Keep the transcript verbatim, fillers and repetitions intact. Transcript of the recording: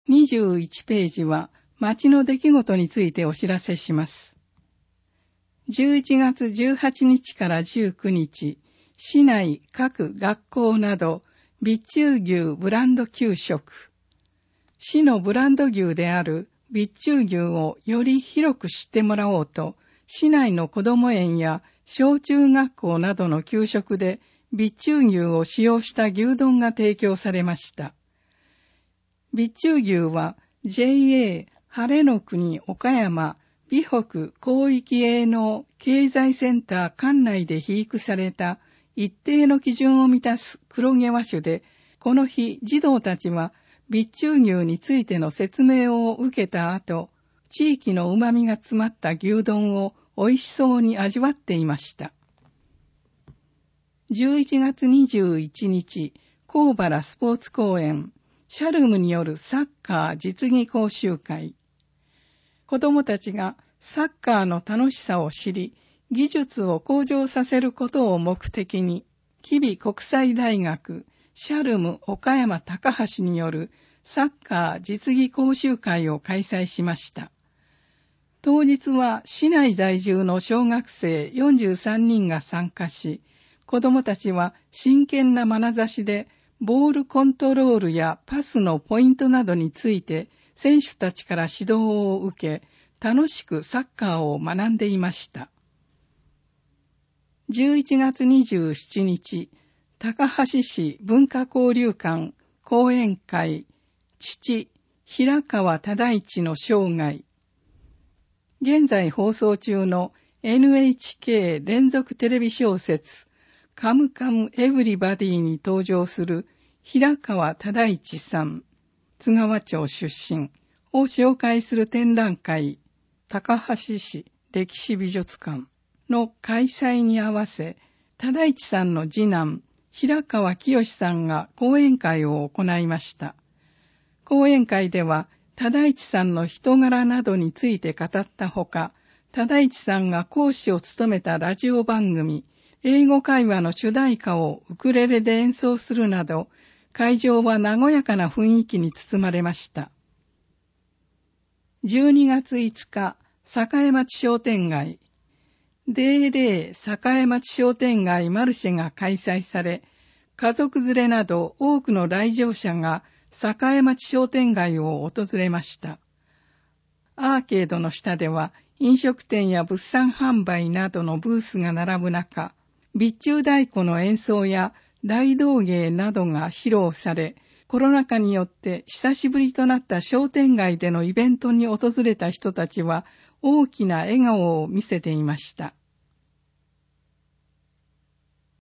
にじゅういちページは町の出来事についてお知らせします。じゅういちがつじゅうはちにちからじゅうくにち、市内各学校など備中牛ブランド給食。市のブランド牛である備中牛をより広く知ってもらおうと、市内の子ども園や小中学校などの給食で備中牛を使用した牛丼が提供されました。備中牛は ジェイエー 晴れの国岡山美北広域営農経済センター管内で肥育された一定の基準を満たす黒毛和種で、この日児童たちは備中牛についての説明を受けた後、地域の旨味が詰まった牛丼を美味しそうに味わっていました。じゅういちがつにじゅういちにち、高原スポーツ公園、シャルムによるサッカー実技講習会。子どもたちがサッカーの楽しさを知り、技術を向上させることを目的に、吉備国際大学、シャルム岡山高橋によるサッカー実技講習会を開催しました。当日は市内在住の小学生よんじゅうさんにんが参加し、子どもたちは真剣な眼差しでボールコントロールやパスのポイントなどについて選手たちから指導を受け、楽しくサッカーを学んでいました。じゅういちがつにじゅうしちにち、高橋市文化交流館講演会、父、平川忠一の生涯。現在放送中の エヌエイチケー 連続テレビ小説、カムカムエヴリバディに登場する平川忠一さん、津川町出身を紹介する展覧会、高橋市歴史美術館の開催に合わせ、忠一さんの次男、平川清さんが講演会を行いました。講演会では、忠一さんの人柄などについて語ったほか、忠一さんが講師を務めたラジオ番組、英語会話の主題歌をウクレレで演奏するなど、会場は和やかな雰囲気に包まれました。じゅうにがついつか、栄町商店街、デーレー栄町商店街マルシェが開催され、家族連れなど多くの来場者が栄町商店街を訪れました。アーケードの下では飲食店や物産販売などのブースが並ぶ中、備中太鼓の演奏や大道芸などが披露され、コロナ禍によって久しぶりとなった商店街でのイベントに訪れた人たちは大きな笑顔を見せていました。